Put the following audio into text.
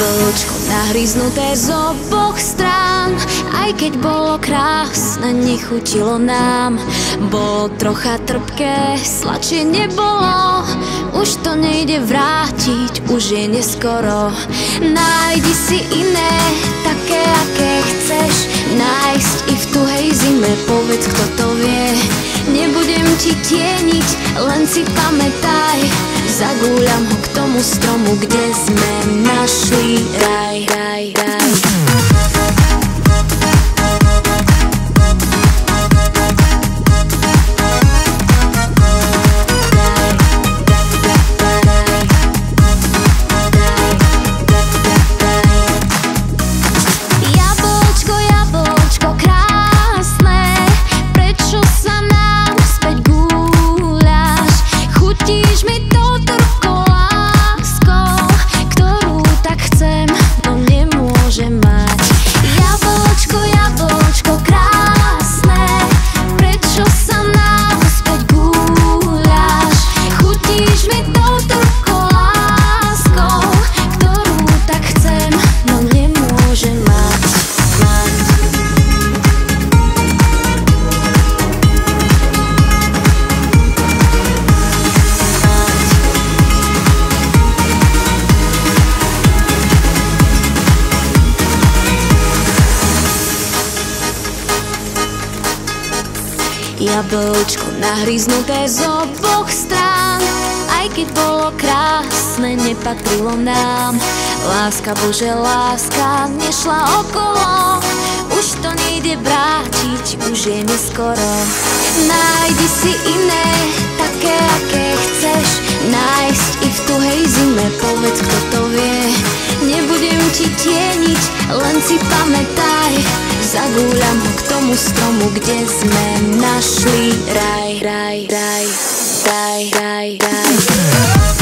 Jablčko nahryznuté z oboch strán, aj keď bolo krásne, nechutilo nám. Bolo trocha trpké, sladšie nebolo, už to nejde vrátiť, už je neskoro. Nájdi si iné, také aké chceš nájsť i v tuhej zime, povedz, kto to vie. Nebudem ti tieniť, len si pamätaj, zagúľam ho k tomu stromu, kde sme našli raj, raj, raj. Jablčko nahryznuté z oboch strán, aj keď bolo krásne, nepatrilo nám. Láska, Bože, láska nešla okolo, už to nejde vrátiť, už je neskoro. Nájdi si iné, také aké chceš nájsť i v tuhej zime, povedz, kto to vie. Nebudem ti tieniť, len si pamätaj, zagúľam ho k tomu stromu, kde sme našli raj, raj, raj, raj, raj, raj.